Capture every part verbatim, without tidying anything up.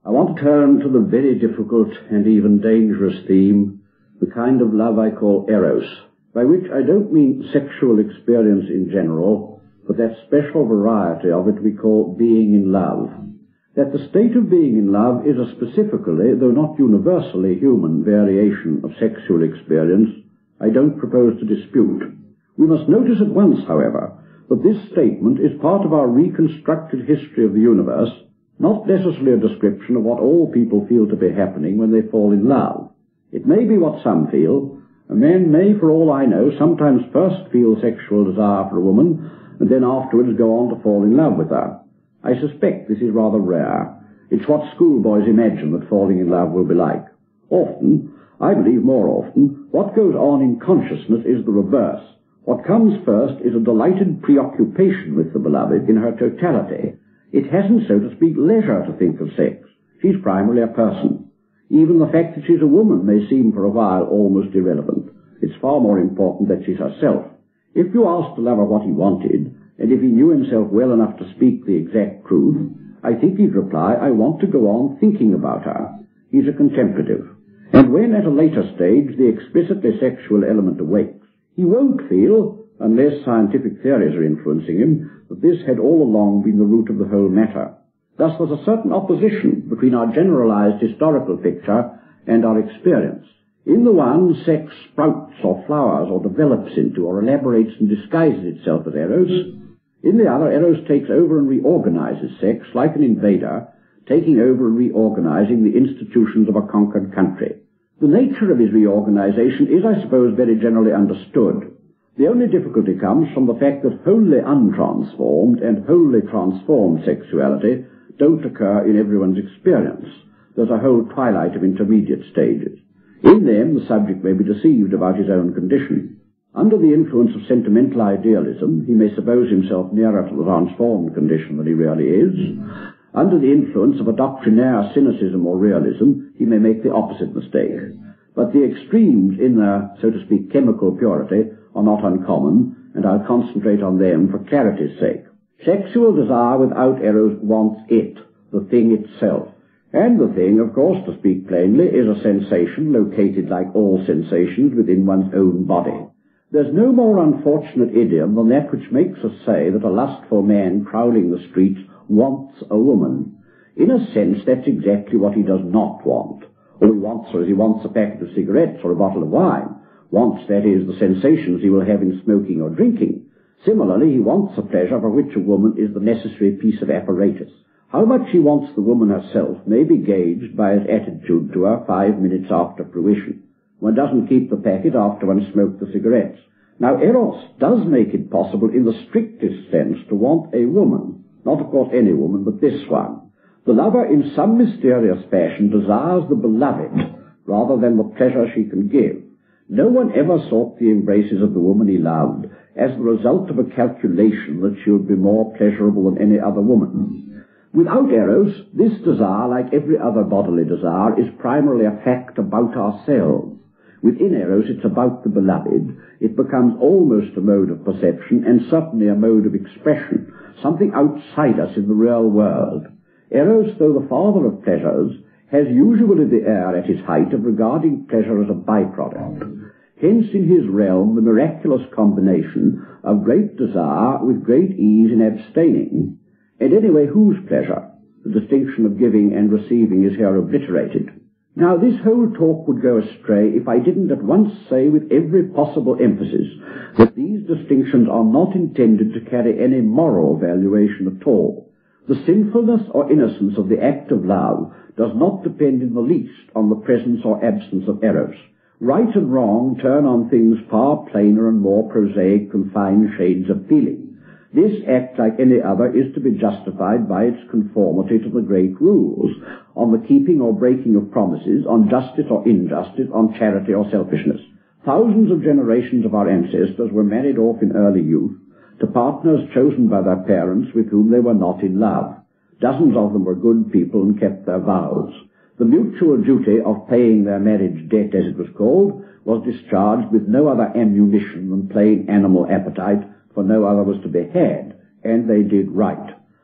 I want to turn to the very difficult and even dangerous theme, the kind of love I call eros, by which I don't mean sexual experience in general, but that special variety of it we call being in love. That the state of being in love is a specifically, though not universally, human variation of sexual experience, I don't propose to dispute. We must notice at once, however, that this statement is part of our reconstructed history of the universe, not necessarily a description of what all people feel to be happening when they fall in love. It may be what some feel. A man may, for all I know, sometimes first feel sexual desire for a woman, and then afterwards go on to fall in love with her. I suspect this is rather rare. It's what schoolboys imagine that falling in love will be like. Often, I believe more often, what goes on in consciousness is the reverse. What comes first is a delighted preoccupation with the beloved in her totality. It hasn't, so to speak, leisure to think of sex. She's primarily a person. Even the fact that she's a woman may seem for a while almost irrelevant. It's far more important that she's herself. If you asked a lover what he wanted, and if he knew himself well enough to speak the exact truth, I think he'd reply, I want to go on thinking about her. He's a contemplative. And when at a later stage the explicitly sexual element awakes, he won't feel, unless scientific theories are influencing him, that this had all along been the root of the whole matter. Thus there's a certain opposition between our generalized historical picture and our experience. In the one, sex sprouts or flowers or develops into or elaborates and disguises itself as eros. In the other, eros takes over and reorganizes sex like an invader, taking over and reorganizing the institutions of a conquered country. The nature of his reorganization is, I suppose, very generally understood. The only difficulty comes from the fact that wholly untransformed and wholly transformed sexuality don't occur in everyone's experience. There's a whole twilight of intermediate stages. In them, the subject may be deceived about his own condition. Under the influence of sentimental idealism, he may suppose himself nearer to the transformed condition than he really is. Under the influence of a doctrinaire cynicism or realism, he may make the opposite mistake. But the extremes in their, so to speak, chemical purity are not uncommon, and I'll concentrate on them for clarity's sake. Sexual desire without eros wants it, the thing itself. And the thing, of course, to speak plainly, is a sensation located, like all sensations, within one's own body. There's no more unfortunate idiom than that which makes us say that a lustful man prowling the streets wants a woman. In a sense, that's exactly what he does not want. All he wants her as he wants a packet of cigarettes or a bottle of wine. Wants, that is, the sensations he will have in smoking or drinking. Similarly, he wants a pleasure for which a woman is the necessary piece of apparatus. How much he wants the woman herself may be gauged by his attitude to her five minutes after fruition. One doesn't keep the packet after one smoked the cigarettes. Now, eros does make it possible in the strictest sense to want a woman. Not, of course, any woman, but this one. The lover, in some mysterious fashion, desires the beloved rather than the pleasure she can give. No one ever sought the embraces of the woman he loved as the result of a calculation that she would be more pleasurable than any other woman. Without eros, this desire, like every other bodily desire, is primarily a fact about ourselves. Within eros, it's about the beloved. It becomes almost a mode of perception and certainly a mode of expression, something outside us in the real world. Eros, though the father of pleasures, has usually the air at his height of regarding pleasure as a byproduct. Hence, in his realm, the miraculous combination of great desire with great ease in abstaining. And anyway, whose pleasure? The distinction of giving and receiving is here obliterated. Now, this whole talk would go astray if I didn't at once say with every possible emphasis that these distinctions are not intended to carry any moral valuation at all. The sinfulness or innocence of the act of love does not depend in the least on the presence or absence of eros. Right and wrong turn on things far plainer and more prosaic than fine shades of feeling. This act, like any other, is to be justified by its conformity to the great rules, on the keeping or breaking of promises, on justice or injustice, on charity or selfishness. Thousands of generations of our ancestors were married off in early youth to partners chosen by their parents with whom they were not in love. Dozens of them were good people and kept their vows. The mutual duty of paying their marriage debt, as it was called, was discharged with no other ammunition than plain animal appetite, for no other was to be had, and they did right.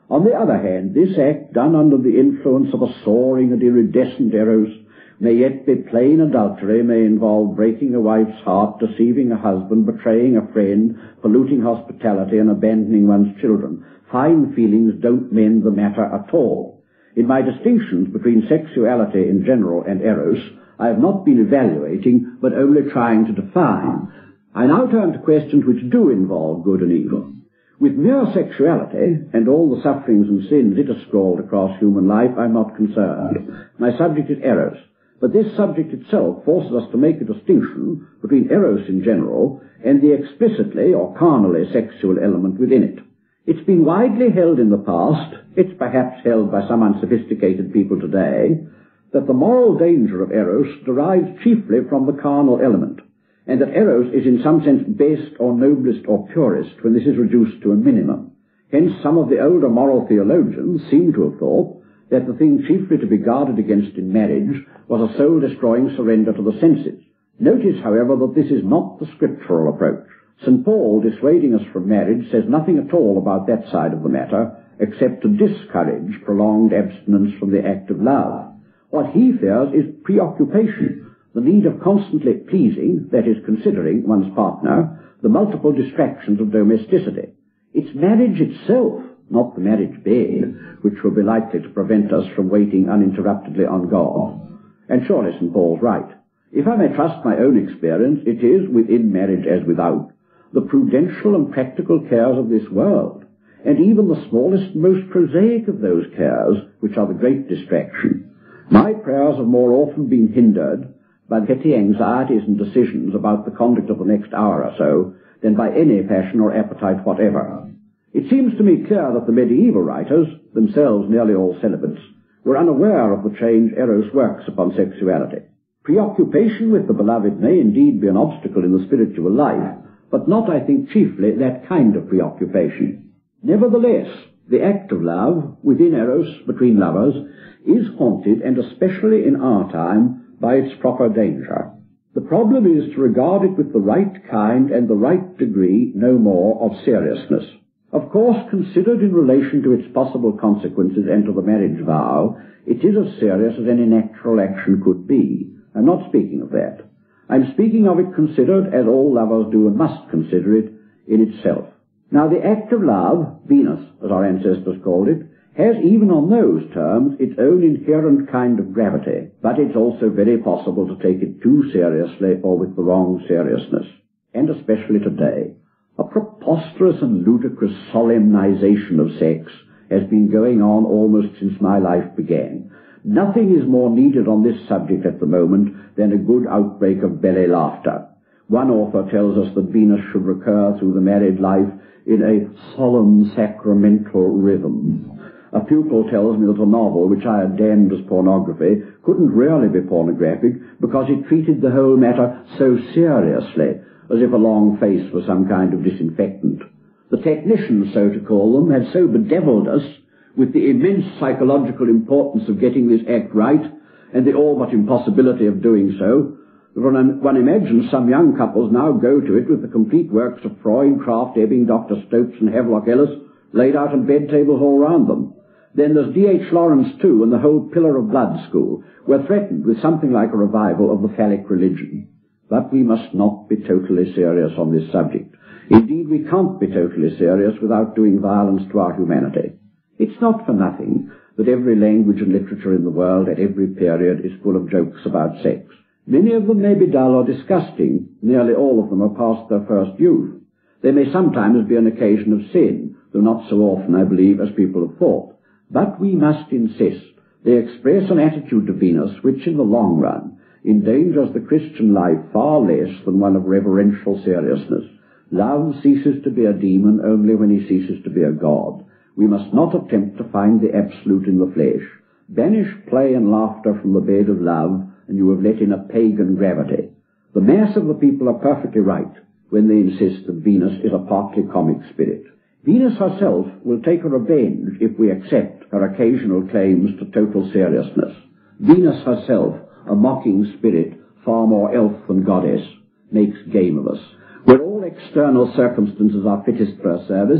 On the other hand, this act, done under the influence of a soaring and iridescent eros, may yet be plain adultery, may involve breaking a wife's heart, deceiving a husband, betraying a friend, polluting hospitality, and abandoning one's children. Fine feelings don't mend the matter at all. In my distinctions between sexuality in general and eros, I have not been evaluating, but only trying to define. I now turn to questions which do involve good and evil. With mere sexuality, and all the sufferings and sins it has scrawled across human life, I'm not concerned. My subject is eros. But this subject itself forces us to make a distinction between eros in general and the explicitly or carnally sexual element within it. It's been widely held in the past, it's perhaps held by some unsophisticated people today, that the moral danger of eros derives chiefly from the carnal element, and that eros is in some sense best or noblest or purest when this is reduced to a minimum. Hence some of the older moral theologians seem to have thought that the thing chiefly to be guarded against in marriage was a soul-destroying surrender to the senses. Notice, however, that this is not the scriptural approach. Saint Paul, dissuading us from marriage, says nothing at all about that side of the matter, except to discourage prolonged abstinence from the act of love. What he fears is preoccupation, the need of constantly pleasing, that is, considering one's partner, the multiple distractions of domesticity. It's marriage itself, not the marriage bed, which will be likely to prevent us from waiting uninterruptedly on God. And surely Saint Paul's right. If I may trust my own experience, it is, within marriage as without, the prudential and practical cares of this world, and even the smallest and most prosaic of those cares, which are the great distraction. My prayers have more often been hindered by petty anxieties and decisions about the conduct of the next hour or so than by any passion or appetite whatever. It seems to me clear that the medieval writers, themselves nearly all celibates, were unaware of the change eros works upon sexuality. Preoccupation with the beloved may indeed be an obstacle in the spiritual life, but not, I think, chiefly that kind of preoccupation. Nevertheless, the act of love, within eros, between lovers, is haunted, and especially in our time, by its proper danger. The problem is to regard it with the right kind and the right degree, no more, of seriousness. Of course, considered in relation to its possible consequences and to the marriage vow, it is as serious as any natural action could be. I'm not speaking of that. I'm speaking of it considered, as all lovers do and must consider it, in itself. Now, the act of love, Venus, as our ancestors called it, has, even on those terms, its own inherent kind of gravity, but it's also very possible to take it too seriously or with the wrong seriousness, and especially today. A preposterous and ludicrous solemnization of sex has been going on almost since my life began. Nothing is more needed on this subject at the moment than a good outbreak of belly laughter. One author tells us that Venus should recur through the married life in a solemn sacramental rhythm. A pupil tells me that a novel, which I had damned as pornography, couldn't really be pornographic because it treated the whole matter so seriously, as if a long face was some kind of disinfectant. The technicians, so to call them, had so bedeviled us with the immense psychological importance of getting this act right, and the all but impossibility of doing so, that one, one imagines some young couples now go to it with the complete works of Freud, Kraft, Ebbing, Doctor Stopes, and Havelock Ellis laid out on bed tables all round them. Then there's D H Lawrence, too, and the whole Pillar of Blood school were threatened with something like a revival of the phallic religion. But we must not be totally serious on this subject. Indeed, we can't be totally serious without doing violence to our humanity. It's not for nothing that every language and literature in the world at every period is full of jokes about sex. Many of them may be dull or disgusting. Nearly all of them are past their first youth. They may sometimes be an occasion of sin, though not so often, I believe, as people have thought. But we must insist they express an attitude to Venus which, in the long run, endangers the Christian life far less than one of reverential seriousness. Love ceases to be a demon only when he ceases to be a god. We must not attempt to find the absolute in the flesh. Banish play and laughter from the bed of love, and you have let in a pagan gravity. The mass of the people are perfectly right when they insist that Venus is a partly comic spirit. Venus herself will take a revenge if we accept her occasional claims to total seriousness. Venus herself, a mocking spirit, far more elf than goddess, makes game of us. Where all external circumstances are fittest for her service,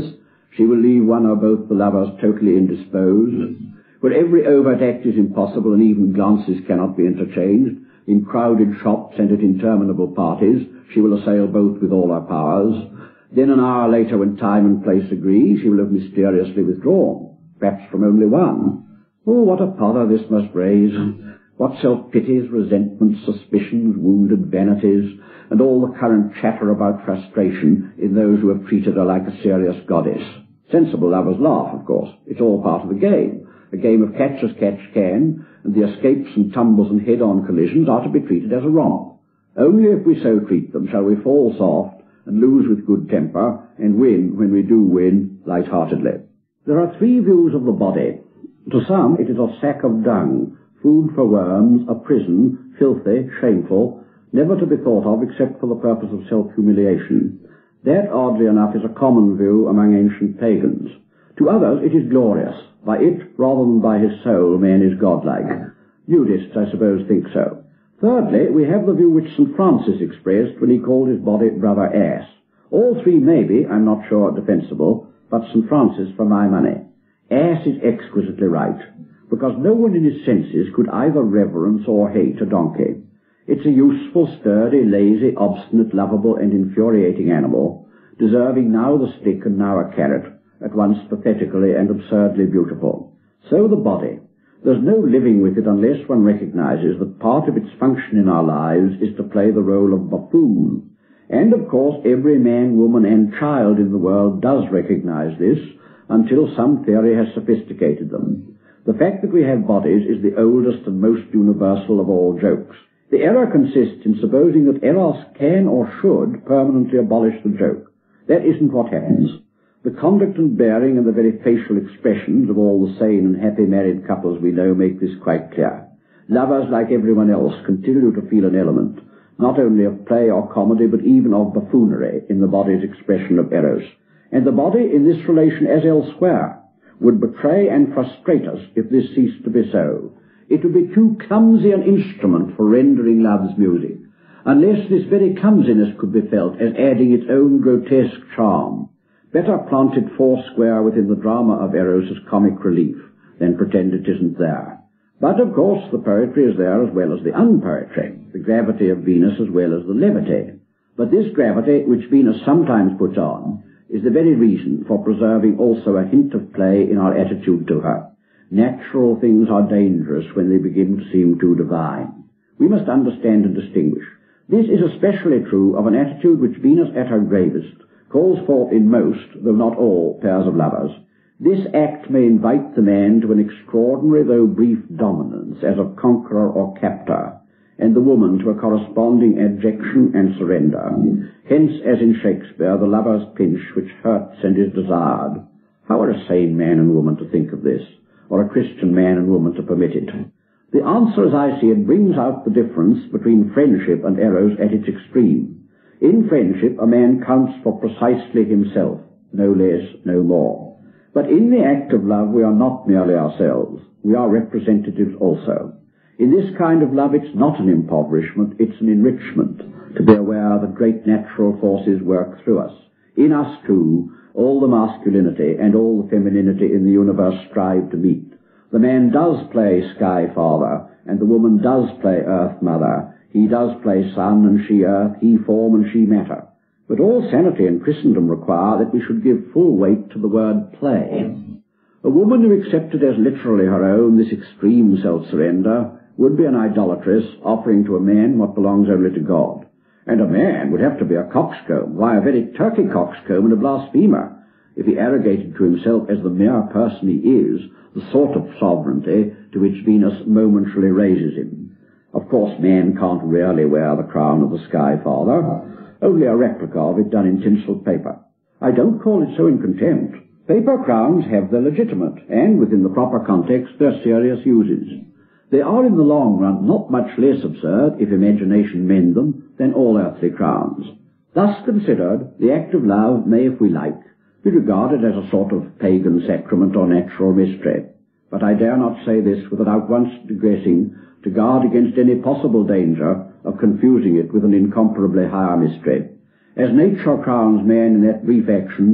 She will leave one or both the lovers totally indisposed. Where every overt act is impossible and even glances cannot be interchanged, in crowded shops and at interminable parties, she will assail both with all her powers. Then an hour later, when time and place agree, she will have mysteriously withdrawn, perhaps from only one. Oh, what a pother this must raise! What self-pities, resentments, suspicions, wounded vanities, and all the current chatter about frustration in those who have treated her like a serious goddess. Sensible lovers laugh, of course. It's all part of the game. A game of catch as catch can, and the escapes and tumbles and head-on collisions are to be treated as a romp. Only if we so treat them shall we fall soft and lose with good temper, and win, when we do win, light-heartedly. There are three views of the body. To some it is a sack of dung, food for worms, a prison, filthy, shameful, never to be thought of except for the purpose of self-humiliation. That, oddly enough, is a common view among ancient pagans. To others it is glorious. By it, rather than by his soul, man is godlike. Nudists, I suppose, think so. Thirdly, we have the view which Saint Francis expressed when he called his body brother ass. All three may be, I'm not sure, defensible, but Saint Francis for my money. Ass is exquisitely right, because no one in his senses could either reverence or hate a donkey. It's a useful, sturdy, lazy, obstinate, lovable, and infuriating animal, deserving now the stick and now a carrot, at once pathetically and absurdly beautiful. So the body. There's no living with it unless one recognizes that part of its function in our lives is to play the role of buffoon. And, of course, every man, woman, and child in the world does recognize this, until some theory has sophisticated them. The fact that we have bodies is the oldest and most universal of all jokes. The error consists in supposing that Eros can or should permanently abolish the joke. That isn't what happens. The conduct and bearing and the very facial expressions of all the sane and happy married couples we know make this quite clear. Lovers, like everyone else, continue to feel an element, not only of play or comedy, but even of buffoonery in the body's expression of Eros. And the body, in this relation as elsewhere, would betray and frustrate us if this ceased to be so. It would be too clumsy an instrument for rendering love's music, unless this very clumsiness could be felt as adding its own grotesque charm. Better plant it foursquare within the drama of Eros as comic relief than pretend it isn't there. But, of course, the poetry is there as well as the unpoetry, the gravity of Venus as well as the levity. But this gravity, which Venus sometimes puts on, is the very reason for preserving also a hint of play in our attitude to her. Natural things are dangerous when they begin to seem too divine. We must understand and distinguish. This is especially true of an attitude which Venus at her gravest calls forth in most, though not all, pairs of lovers. This act may invite the man to an extraordinary though brief dominance as of conqueror or captor, and the woman to a corresponding adjection and surrender. Hence, as in Shakespeare, the lover's pinch which hurts and is desired. How are a sane man and woman to think of this, or a Christian man and woman to permit it? The answer, as I see it, brings out the difference between friendship and Eros at its extreme. In friendship, a man counts for precisely himself, no less, no more. But in the act of love, we are not merely ourselves. We are representatives also. In this kind of love, it's not an impoverishment, it's an enrichment, to be aware that great natural forces work through us. In us, too, all the masculinity and all the femininity in the universe strive to meet. The man does play Sky Father, and the woman does play Earth Mother. He does play sun and she earth, he form and she matter. But all sanity and Christendom require that we should give full weight to the word play. A woman who accepted as literally her own this extreme self-surrender would be an idolatress offering to a man what belongs only to God. And a man would have to be a coxcomb, why a very turkey coxcomb and a blasphemer, if he arrogated to himself as the mere person he is, the sort of sovereignty to which Venus momentarily raises him. Of course, man can't really wear the crown of the Sky Father, only a replica of it done in tinsel paper. I don't call it so in contempt. Paper crowns have their legitimate, and within the proper context, their serious uses. They are in the long run not much less absurd, if imagination mend them, than all earthly crowns. Thus considered, the act of love may, if we like, be regarded as a sort of pagan sacrament or natural mystery. But I dare not say this without once digressing to guard against any possible danger of confusing it with an incomparably higher mystery. As nature crowns man in that brief action,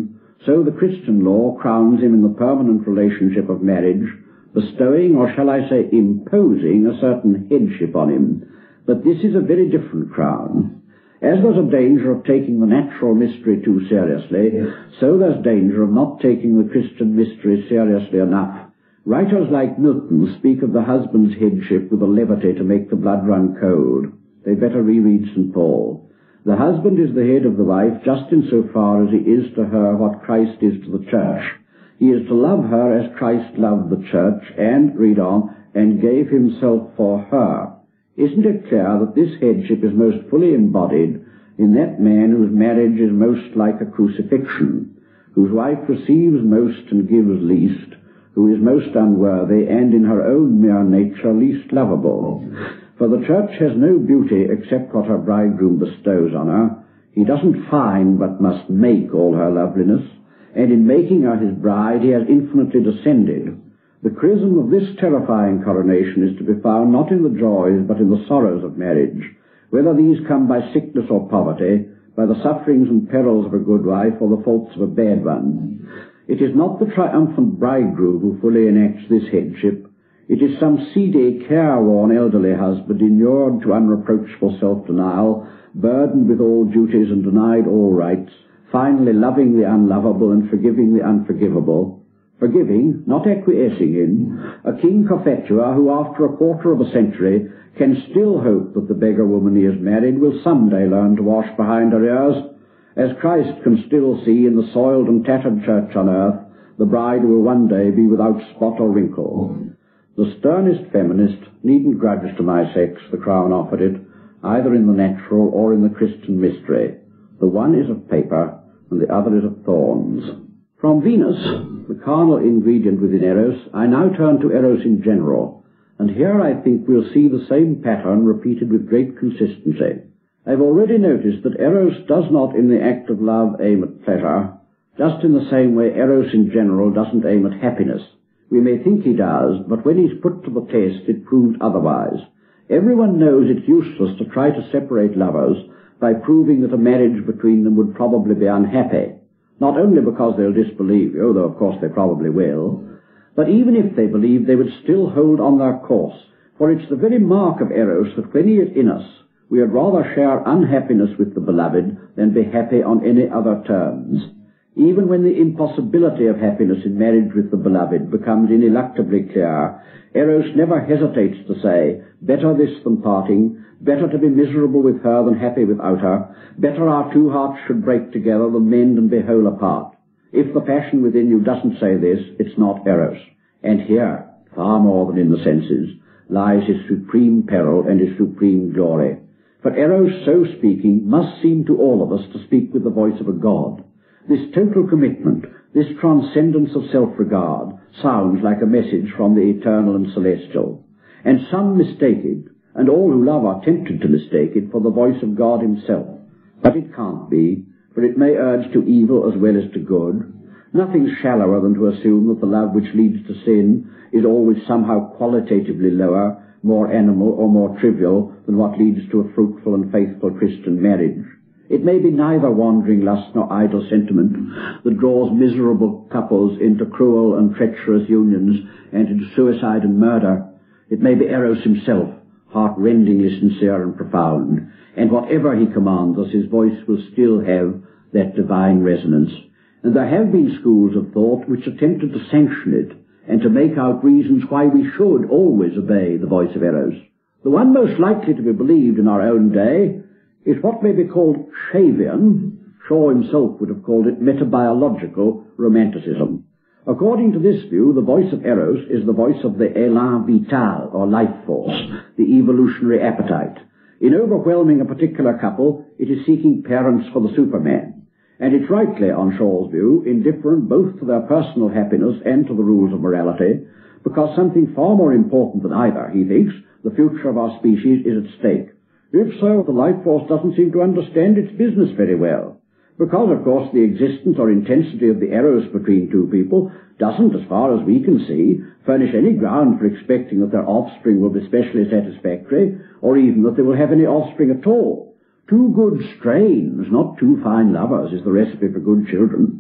so the Christian law crowns him in the permanent relationship of marriage, bestowing, or shall I say imposing, a certain headship on him. But this is a very different crown. As there's a danger of taking the natural mystery too seriously, so there's danger of not taking the Christian mystery seriously enough. Writers like Milton speak of the husband's headship with a levity to make the blood run cold. They'd better reread Saint Paul. The husband is the head of the wife just in so far as he is to her what Christ is to the church. He is to love her as Christ loved the church and, read on, and gave himself for her. Isn't it clear that this headship is most fully embodied in that man whose marriage is most like a crucifixion, whose wife receives most and gives least, who is most unworthy and in her own mere nature least lovable? For the church has no beauty except what her bridegroom bestows on her. He doesn't find but must make all her loveliness, and in making her his bride he has infinitely descended. The chrism of this terrifying coronation is to be found not in the joys but in the sorrows of marriage, whether these come by sickness or poverty, by the sufferings and perils of a good wife or the faults of a bad one. It is not the triumphant bridegroom who fully enacts this headship. It is some seedy, careworn elderly husband inured to unreproachful self-denial, burdened with all duties and denied all rights, finally loving the unlovable and forgiving the unforgivable. Forgiving, not acquiescing in, a King Cophetua who after a quarter of a century can still hope that the beggar woman he has married will some day learn to wash behind her ears, as Christ can still see in the soiled and tattered church on earth the bride who will one day be without spot or wrinkle. The sternest feminist needn't grudge to my sex the crown offered it, either in the natural or in the Christian mystery. The one is of paper, and the other is of thorns. From Venus, the carnal ingredient within Eros, I now turn to Eros in general, and here I think we'll see the same pattern repeated with great consistency. I've already noticed that Eros does not in the act of love aim at pleasure, just in the same way Eros in general doesn't aim at happiness. We may think he does, but when he's put to the test it proved otherwise. Everyone knows it's useless to try to separate lovers by proving that a marriage between them would probably be unhappy. Not only because they'll disbelieve you, though of course they probably will, but even if they believe they would still hold on their course, for it's the very mark of Eros that when he is in us, we would rather share unhappiness with the beloved than be happy on any other terms. Even when the impossibility of happiness in marriage with the beloved becomes ineluctably clear, Eros never hesitates to say, better this than parting, better to be miserable with her than happy without her, better our two hearts should break together than mend and be whole apart. If the passion within you doesn't say this, it's not Eros. And here, far more than in the senses, lies his supreme peril and his supreme glory. For Eros, so speaking, must seem to all of us to speak with the voice of a god. This total commitment, this transcendence of self-regard, sounds like a message from the eternal and celestial. And some mistake it, and all who love are tempted to mistake it for the voice of God himself. But it can't be, for it may urge to evil as well as to good. Nothing's shallower than to assume that the love which leads to sin is always somehow qualitatively lower, more animal or more trivial than what leads to a fruitful and faithful Christian marriage. It may be neither wandering lust nor idle sentiment that draws miserable couples into cruel and treacherous unions and into suicide and murder. It may be Eros himself, heart-rendingly sincere and profound, and whatever he commands us, his voice will still have that divine resonance. And there have been schools of thought which attempted to sanction it and to make out reasons why we should always obey the voice of Eros. The one most likely to be believed in our own day is what may be called Shavian. Shaw himself would have called it metabiological romanticism. According to this view, the voice of Eros is the voice of the élan vital, or life force, the evolutionary appetite. In overwhelming a particular couple, it is seeking parents for the Superman. And it's rightly, on Shaw's view, indifferent both to their personal happiness and to the rules of morality, because something far more important than either, he thinks, the future of our species, is at stake. If so, the life force doesn't seem to understand its business very well. Because, of course, the existence or intensity of the Eros between two people doesn't, as far as we can see, furnish any ground for expecting that their offspring will be specially satisfactory, or even that they will have any offspring at all. Two good strains, not two fine lovers, is the recipe for good children.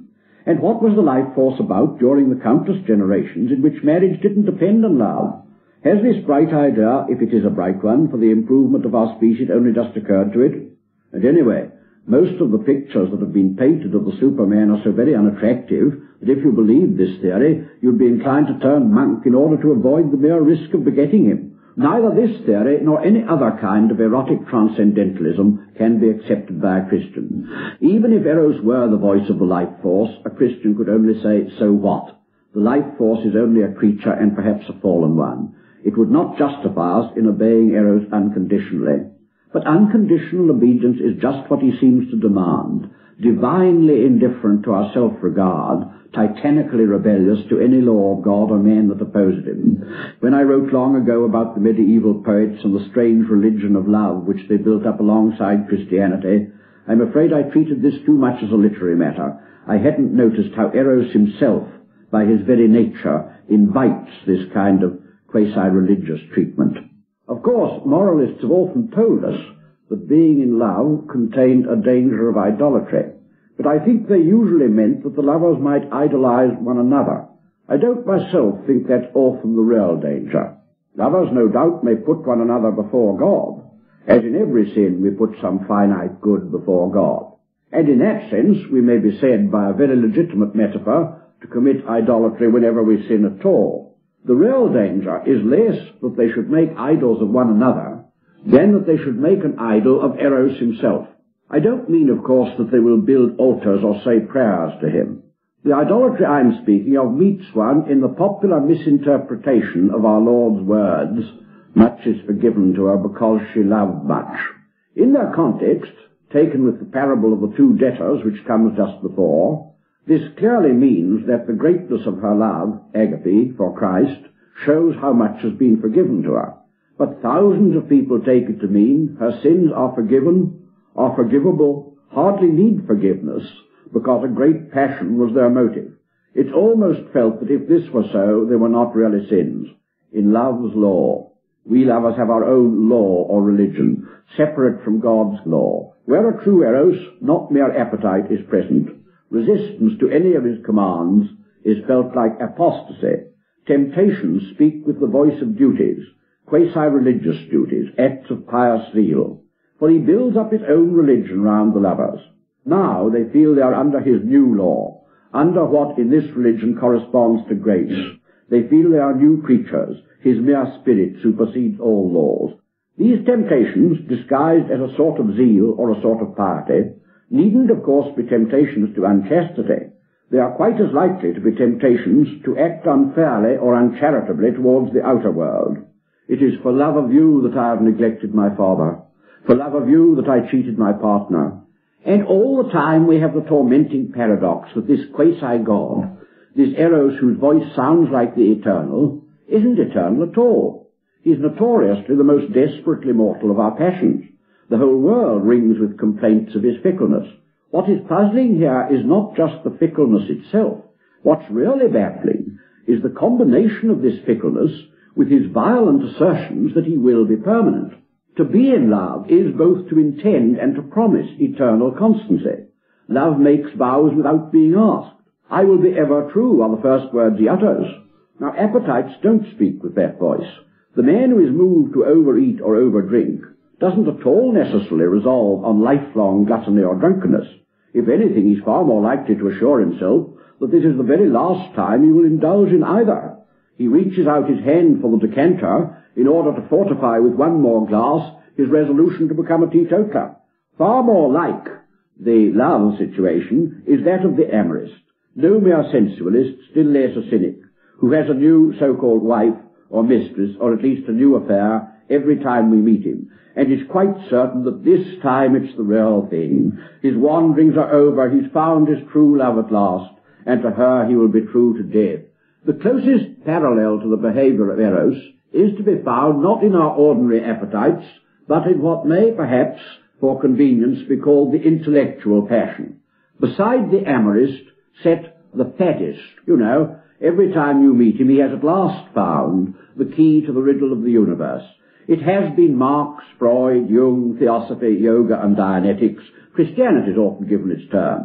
And what was the life force about during the countless generations in which marriage didn't depend on love? Has this bright idea, if it is a bright one, for the improvement of our species only just occurred to it? And anyway, most of the pictures that have been painted of the Superman are so very unattractive that if you believed this theory, you'd be inclined to turn monk in order to avoid the mere risk of begetting him. Neither this theory nor any other kind of erotic transcendentalism can be accepted by a Christian. Even if Eros were the voice of the life force, a Christian could only say, so what? The life force is only a creature and perhaps a fallen one. It would not justify us in obeying Eros unconditionally. But unconditional obedience is just what he seems to demand, divinely indifferent to our self-regard, titanically rebellious to any law of God or man that opposes him. When I wrote long ago about the medieval poets and the strange religion of love which they built up alongside Christianity, I'm afraid I treated this too much as a literary matter. I hadn't noticed how Eros himself, by his very nature, invites this kind of quasi-religious treatment. Of course, moralists have often told us that being in love contained a danger of idolatry, but I think they usually meant that the lovers might idolize one another. I don't myself think that's often the real danger. Lovers no doubt may put one another before God, as in every sin we put some finite good before God. And in that sense we may be said by a very legitimate metaphor to commit idolatry whenever we sin at all. The real danger is less that they should make idols of one another than that they should make an idol of Eros himself. I don't mean, of course, that they will build altars or say prayers to him. The idolatry I'm speaking of meets one in the popular misinterpretation of our Lord's words, much is forgiven to her because she loved much. In their context, taken with the parable of the two debtors which comes just before, this clearly means that the greatness of her love, agape, for Christ, shows how much has been forgiven to her. But thousands of people take it to mean her sins are forgiven, are forgivable, hardly need forgiveness, because a great passion was their motive. It's almost felt that if this were so, they were not really sins. In love's law, we lovers have our own law or religion, separate from God's law. Where a true Eros, not mere appetite, is present, resistance to any of his commands is felt like apostasy. Temptations speak with the voice of duties, quasi-religious duties, acts of pious zeal. For he builds up his own religion round the lovers. Now they feel they are under his new law, under what in this religion corresponds to grace. They feel they are new creatures. His mere spirit supersedes all laws. These temptations, disguised as a sort of zeal or a sort of piety, needn't of course be temptations to unchastity. They are quite as likely to be temptations to act unfairly or uncharitably towards the outer world. It is for love of you that I have neglected my father, for love of you that I cheated my partner. And all the time we have the tormenting paradox that this quasi-God, this Eros whose voice sounds like the eternal, isn't eternal at all. He's notoriously the most desperately mortal of our passions. The whole world rings with complaints of his fickleness. What is puzzling here is not just the fickleness itself. What's really baffling is the combination of this fickleness with his violent assertions that he will be permanent. To be in love is both to intend and to promise eternal constancy. Love makes vows without being asked. I will be ever true are the first words he utters. Now appetites don't speak with that voice. The man who is moved to overeat or overdrink doesn't at all necessarily resolve on lifelong gluttony or drunkenness. If anything, he's far more likely to assure himself that this is the very last time he will indulge in either. He reaches out his hand for the decanter in order to fortify with one more glass his resolution to become a teetotaler. Far more like the love situation is that of the amorist, no mere sensualist, still less a cynic, who has a new so-called wife or mistress, or at least a new affair, every time we meet him, and is quite certain that this time it's the real thing. His wanderings are over, he's found his true love at last, and to her he will be true to death. The closest parallel to the behavior of Eros is to be found not in our ordinary appetites, but in what may perhaps, for convenience, be called the intellectual passion. Beside the amorist, set the faddist. You know, every time you meet him, he has at last found the key to the riddle of the universe. It has been Marx, Freud, Jung, Theosophy, Yoga, and Dianetics. Christianity is often given its term.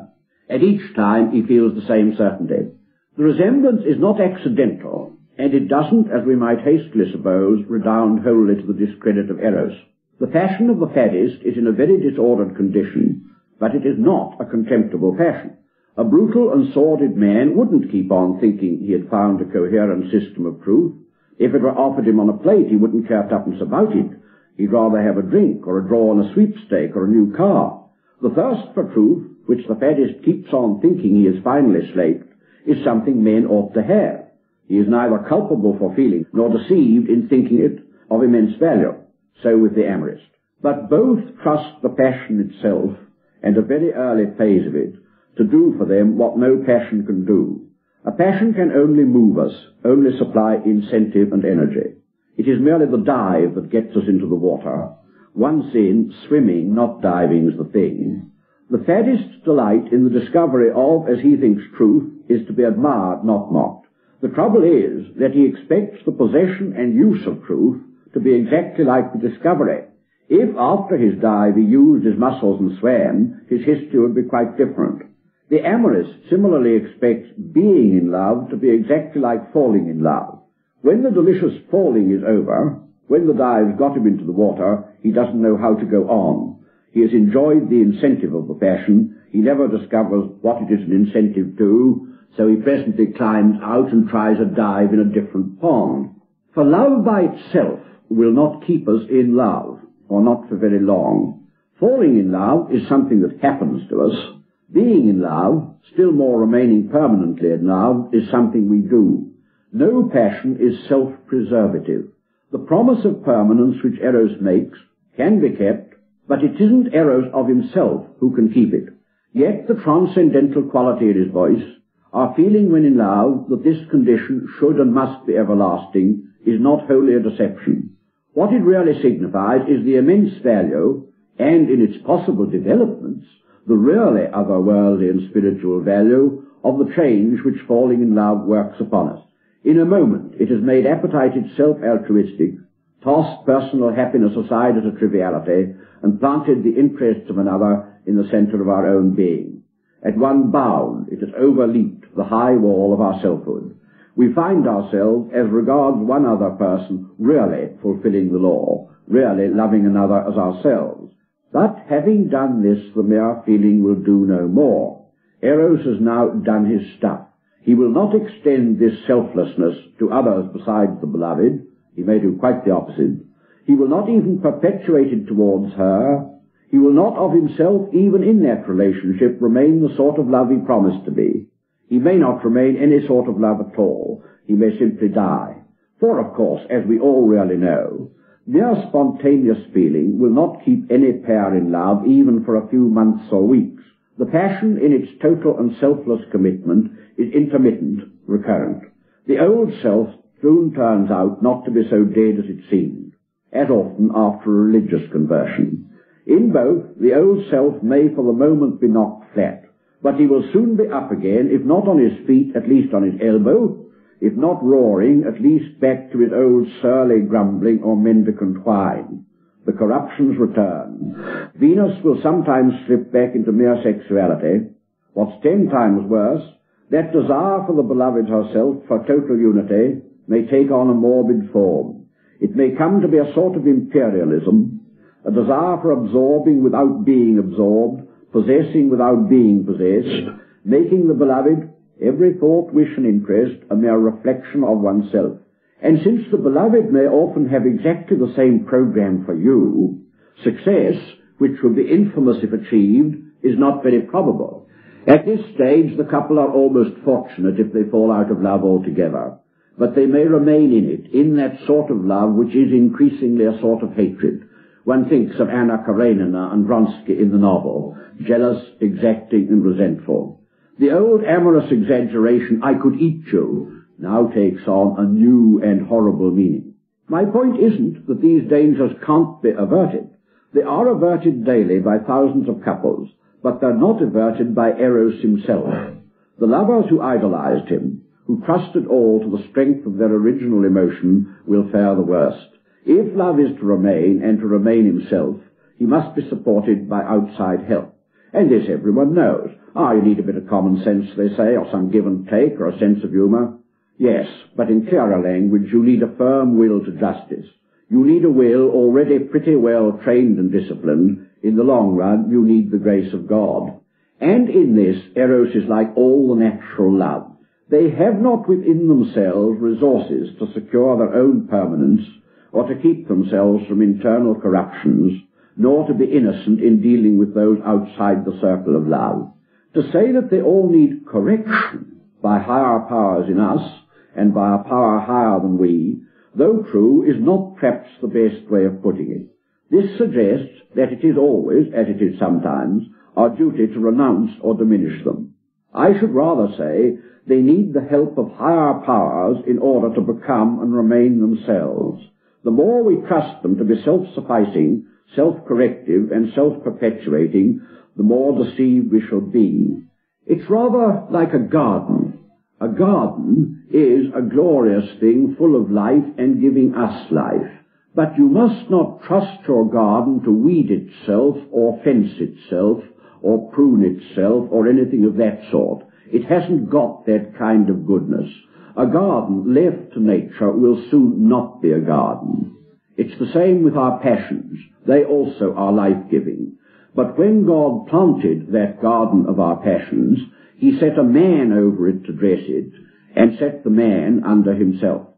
and each time he feels the same certainty. The resemblance is not accidental, and it doesn't, as we might hastily suppose, redound wholly to the discredit of Eros. The passion of the faddist is in a very disordered condition, but it is not a contemptible passion. A brutal and sordid man wouldn't keep on thinking he had found a coherent system of truth. If it were offered him on a plate, he wouldn't care tuppence about it. He'd rather have a drink, or a draw on a sweepstake, or a new car. The thirst for truth, which the faddist keeps on thinking he has finally slaked, is something men ought to have. He is neither culpable for feeling, nor deceived in thinking it of immense value. So with the amorist. But both trust the passion itself, and a very early phase of it, to do for them what no passion can do. A passion can only move us, only supply incentive and energy. It is merely the dive that gets us into the water. Once in, swimming, not diving, is the thing. The faddist's delight in the discovery of, as he thinks, truth is to be admired, not mocked. The trouble is that he expects the possession and use of truth to be exactly like the discovery. If after his dive he used his muscles and swam, his history would be quite different. The amorist similarly expects being in love to be exactly like falling in love. When the delicious falling is over, when the dive's got him into the water, he doesn't know how to go on. He has enjoyed the incentive of the passion. He never discovers what it is an incentive to, so he presently climbs out and tries a dive in a different pond. For love by itself will not keep us in love, or not for very long. Falling in love is something that happens to us. Being in love, still more remaining permanently in love, is something we do. No passion is self-preservative. The promise of permanence which Eros makes can be kept, but it isn't Eros of himself who can keep it. Yet the transcendental quality in his voice, our feeling when in love that this condition should and must be everlasting, is not wholly a deception. What it really signifies is the immense value, and in its possible developments, the really otherworldly and spiritual value of the change which falling in love works upon us. In a moment it has made appetite itself altruistic, tossed personal happiness aside as a triviality, and planted the interests of another in the centre of our own being. At one bound it has overleaped the high wall of our selfhood. We find ourselves, as regards one other person, really fulfilling the law, really loving another as ourselves. But having done this, the mere feeling will do no more. Eros has now done his stuff. He will not extend this selflessness to others besides the beloved. He may do quite the opposite. He will not even perpetuate it towards her. He will not of himself, even in that relationship, remain the sort of love he promised to be. He may not remain any sort of love at all. He may simply die. For, of course, as we all really know, mere spontaneous feeling will not keep any pair in love even for a few months or weeks. The passion in its total and selfless commitment is intermittent, recurrent. The old self soon turns out not to be so dead as it seemed, as often after a religious conversion. In both, the old self may for the moment be knocked flat, but he will soon be up again, if not on his feet, at least on his elbow, if not roaring, at least back to his old surly grumbling or mendicant whine. The corruptions return. Venus will sometimes slip back into mere sexuality. What's ten times worse, that desire for the beloved herself, for total unity, may take on a morbid form. It may come to be a sort of imperialism, a desire for absorbing without being absorbed, possessing without being possessed, making the beloved, every thought, wish and interest, a mere reflection of oneself. And since the beloved may often have exactly the same program for you, success, which would be infamous if achieved, is not very probable. At this stage the couple are almost fortunate if they fall out of love altogether, but they may remain in it, in that sort of love which is increasingly a sort of hatred. One thinks of Anna Karenina and Vronsky in the novel, jealous, exacting, and resentful. The old amorous exaggeration, "I could eat you," now takes on a new and horrible meaning. My point isn't that these dangers can't be averted. They are averted daily by thousands of couples, but they're not averted by Eros himself. The lovers who idolized him, who trusted all to the strength of their original emotion, will fare the worst. If love is to remain, and to remain himself, he must be supported by outside help. And this everyone knows. Ah, you need a bit of common sense, they say, or some give and take, or a sense of humour. Yes, but in clearer language, you need a firm will to justice. You need a will already pretty well trained and disciplined. In the long run, you need the grace of God. And in this, Eros is like all the natural love. They have not within themselves resources to secure their own permanence, or to keep themselves from internal corruptions, nor to be innocent in dealing with those outside the circle of love. To say that they all need correction by higher powers in us, and by a power higher than we, though true, is not perhaps the best way of putting it. This suggests that it is always, as it is sometimes, our duty to renounce or diminish them. I should rather say they need the help of higher powers in order to become and remain themselves. The more we trust them to be self-sufficing, self-corrective, and self-perpetuating, the more deceived we shall be. It's rather like a garden. A garden is a glorious thing full of life and giving us life. But you must not trust your garden to weed itself or fence itself or prune itself or anything of that sort. It hasn't got that kind of goodness. A garden left to nature will soon not be a garden. It's the same with our passions. They also are life-giving. But when God planted that garden of our passions, he set a man over it to dress it, and set the man under himself.